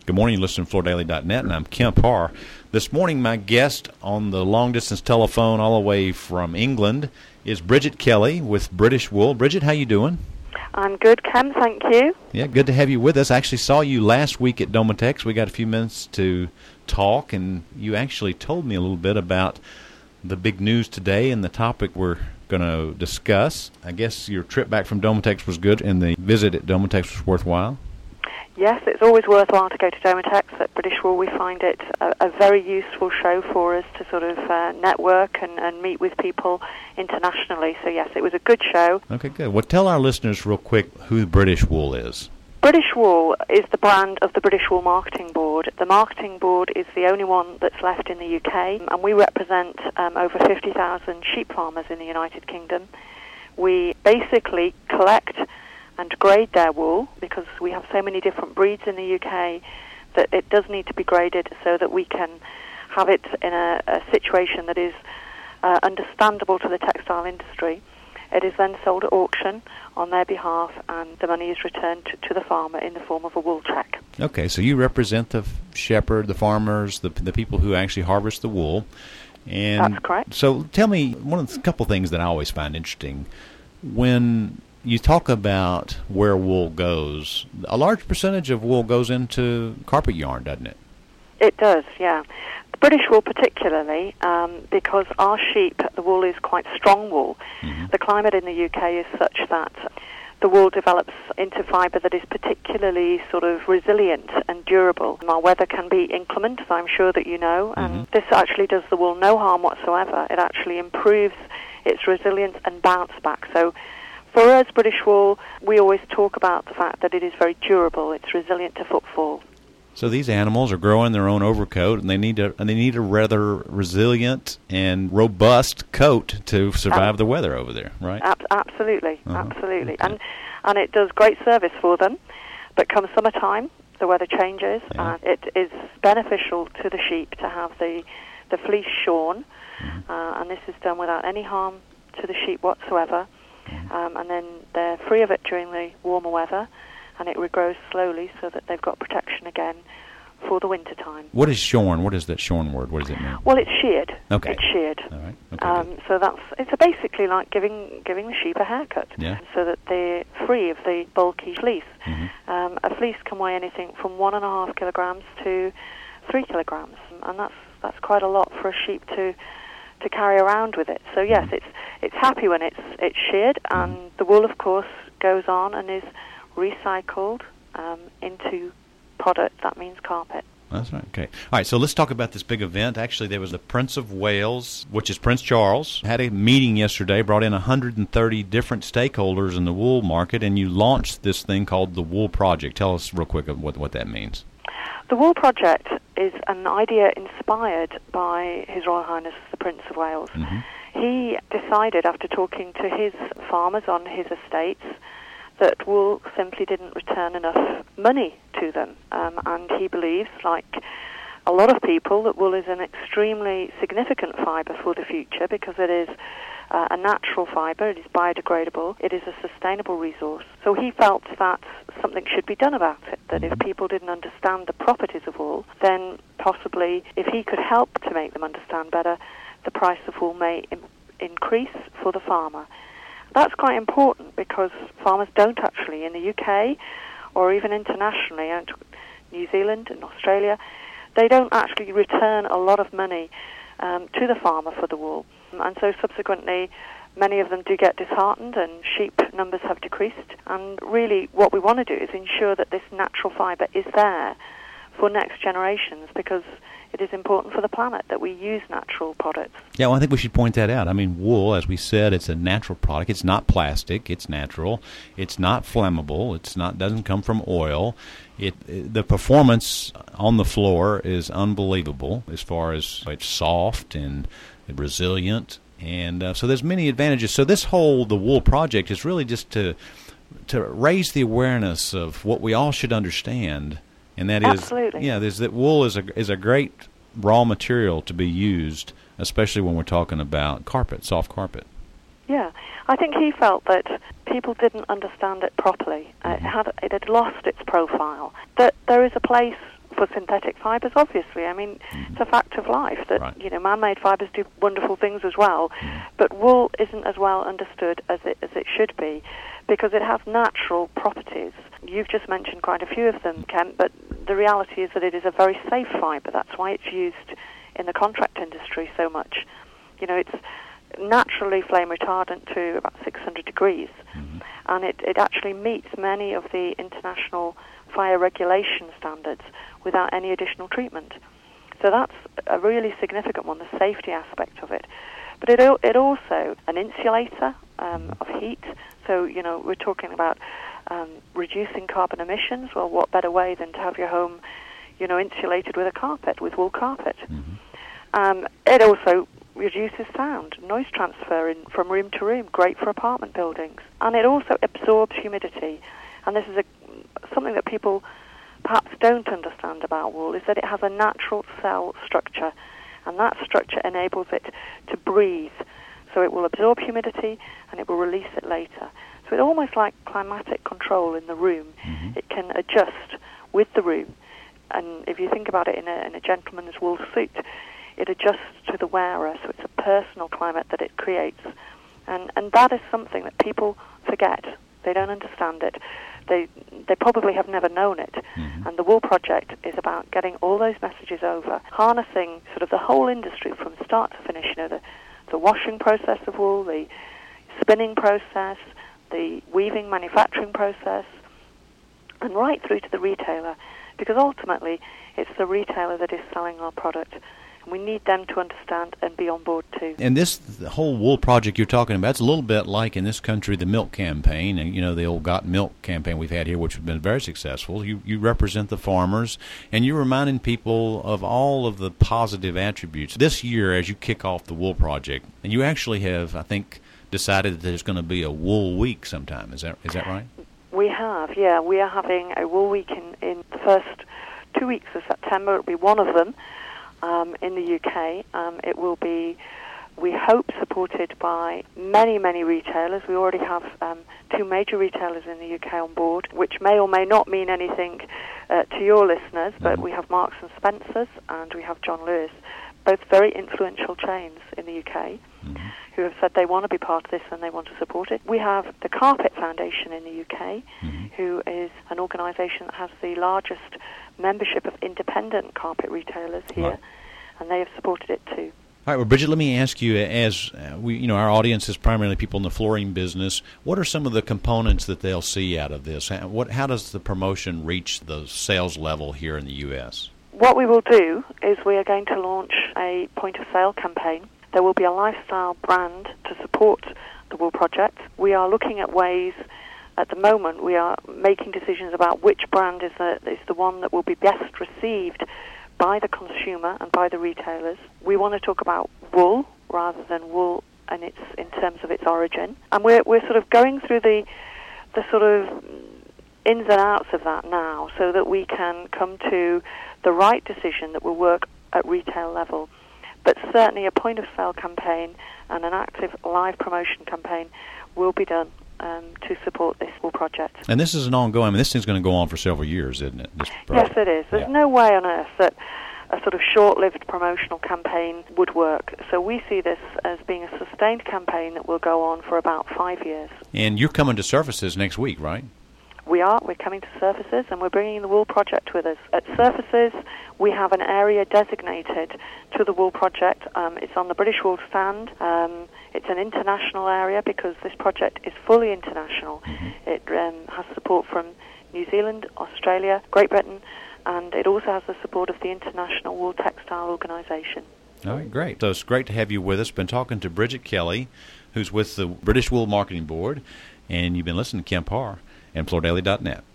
Good morning, you listen to FloorDaily.net, and I'm Kemp Harr. This morning, my guest on the long-distance telephone all the way from England is Bridget Kelly with British Wool. Bridget, how you doing? I'm good, Ken, thank you. Yeah, good to have you with us. I actually saw you last week at Domotex. We got a few minutes to talk, and you actually told me a little bit about the big news today and the topic we're going to discuss. I guess your trip back from Domotex was good, and the visit at Domotex was worthwhile. Yes, it's always worthwhile to go to Domotex at British Wool. We find it a very useful show for us to sort of network and meet with people internationally. So yes, it was a good show. Okay, good. Well, tell our listeners real quick who British Wool is. British Wool is the brand of the British Wool Marketing Board. The Marketing Board is the only one that's left in the UK, and we represent over 50,000 sheep farmers in the United Kingdom. We basically collect and grade their wool, because we have so many different breeds in the UK that it does need to be graded so that we can have it in a situation that is understandable to the textile industry. It is then sold at auction on their behalf, and the money is returned to the farmer in the form of a wool check. Okay, so you represent the shepherd, the farmers, the people who actually harvest the wool. And that's correct. So tell me a couple things that I always find interesting. When you talk about where wool goes, a large percentage of wool goes into carpet yarn, doesn't it? It does, yeah. The British wool particularly, because our sheep, the wool is quite strong wool. Mm-hmm. The climate in the UK is such that the wool develops into fibre that is particularly sort of resilient and durable. Our weather can be inclement, as I'm sure that you know, and this actually does the wool no harm whatsoever. It actually improves its resilience and bounce back. So for us, British Wool, we always talk about the fact that it is very durable. It's resilient to footfall. So these animals are growing their own overcoat, and they need a rather resilient and robust coat to survive the weather over there, right? Absolutely, absolutely. Okay. And it does great service for them. But come summertime, the weather changes, and it is beneficial to the sheep to have the fleece shorn, and this is done without any harm to the sheep whatsoever. And then they're free of it during the warmer weather, and it regrows slowly so that they've got protection again for the winter time. What is shorn? What is that shorn word? What does it mean? Well, it's sheared. Okay. It's sheared. All right. Okay, so it's basically like giving the sheep a haircut, so that they're free of the bulky fleece. Mm-hmm. A fleece can weigh anything from 1.5 kilograms to 3 kilograms, and that's quite a lot for a sheep to carry around with it. So yes, it's happy when it's sheared, and the wool, of course, goes on and is recycled into product. That means carpet. That's right. Okay. All right, so let's talk about this big event. Actually, there was the Prince of Wales, which is Prince Charles, had a meeting yesterday, brought in 130 different stakeholders in the wool market, and you launched this thing called the Wool Project. Tell us real quick what that means. The Wool Project is an idea inspired by His Royal Highness the Prince of Wales. Mm-hmm. He decided, after talking to his farmers on his estates, that wool simply didn't return enough money to them. And he believes, like a lot of people, that wool is an extremely significant fibre for the future, because it is a natural fibre, it is biodegradable, it is a sustainable resource. So he felt that something should be done about it, that if people didn't understand the properties of wool, then possibly if he could help to make them understand better, the price of wool may increase for the farmer. That's quite important, because farmers don't actually, in the UK or even internationally, and New Zealand and Australia, they don't actually return a lot of money to the farmer for the wool. And so subsequently, many of them do get disheartened, and sheep numbers have decreased. And really what we want to do is ensure that this natural fibre is there for next generations, because it is important for the planet that we use natural products. Yeah, well, I think we should point that out. I mean, wool, as we said, it's a natural product. It's not plastic. It's natural. It's not flammable. Doesn't come from oil. The performance on the floor is unbelievable, as far as it's soft and resilient, and so there's many advantages. So the Wool Project is really just to raise the awareness of what we all should understand. And that Absolutely. is that wool is a great raw material to be used, especially when we're talking about carpet, soft carpet. Yeah, I think he felt that people didn't understand it properly. It had lost its profile. That there is a place for synthetic fibres, obviously. I mean, it's a fact of life that, man-made fibres do wonderful things as well, but wool isn't as well understood as it should be, because it has natural properties. You've just mentioned quite a few of them, Kent, but the reality is that it is a very safe fibre. That's why it's used in the contract industry so much. It's naturally flame retardant to about 600 degrees, and it actually meets many of the international fire regulation standards without any additional treatment. So that's a really significant one, the safety aspect of it. But it also an insulator of heat. So, we're talking about reducing carbon emissions. Well, what better way than to have your home, insulated with a carpet, with wool carpet. It also reduces sound, noise transfer from room to room, great for apartment buildings. And it also absorbs humidity. And this is something that people perhaps don't understand about wool, is that it has a natural cell structure, and that structure enables it to breathe. So it will absorb humidity and it will release it later. So it's almost like climatic control in the room. It can adjust with the room. And if you think about it in a gentleman's wool suit, it adjusts to the wearer, so it's a personal climate that it creates. And that is something that people forget. They don't understand it. They probably have never known it. And the Wool Project is about getting all those messages over, harnessing sort of the whole industry from start to finish, the washing process of wool, the spinning process, the weaving manufacturing process, and right through to the retailer, because ultimately it's the retailer that is selling our product. And we need them to understand and be on board too. And the whole wool project you're talking about, it's a little bit like in this country the milk campaign, and the old Got Milk campaign we've had here, which has been very successful. You represent the farmers, and you're reminding people of all of the positive attributes. This year, as you kick off the Wool Project, and you actually have, I think, decided that there's going to be a Wool Week sometime. Is that right? We have, yeah. We are having a Wool Week in the first 2 weeks of September. It'll be one of them. In the UK. It will be, we hope, supported by many, many retailers. We already have 2 major retailers in the UK on board, which may or may not mean anything to your listeners, but we have Marks and Spencer's and we have John Lewis, both very influential chains in the UK, who have said they want to be part of this and they want to support it. We have the Carpet Foundation in the UK, who is an organisation that has the largest membership of independent carpet retailers here, and they have supported it too. All right, well, Bridget, let me ask you, as our audience is primarily people in the flooring business, what are some of the components that they'll see out of this? How does the promotion reach the sales level here in the U.S.? What we will do is we are going to launch a point-of-sale campaign. There will be a lifestyle brand to support the Wool Project. We are looking at ways. At the moment, we are making decisions about which brand is the one that will be best received by the consumer and by the retailers. We want to talk about wool rather than wool in terms of its origin. And we're sort of going through the sort of ins and outs of that now, so that we can come to the right decision that will work at retail level. But certainly a point-of-sale campaign and an active live promotion campaign will be done to support this Wool Project. And this is an ongoing, this thing's going to go on for several years, isn't it? Yes, it is. There's no way on earth that a sort of short-lived promotional campaign would work. So we see this as being a sustained campaign that will go on for about 5 years. And you're coming to Surfaces next week, right? We are. We're coming to Surfaces, and we're bringing the Wool Project with us. At Surfaces, we have an area designated to the Wool Project. It's on the British Wool stand. It's an international area because this project is fully international. It has support from New Zealand, Australia, Great Britain, and it also has the support of the International Wool Textile Organisation. All right, great. So it's great to have you with us. Been talking to Bridget Kelly, who's with the British Wool Marketing Board, and you've been listening to Kemp Harr and FloorDaily.net.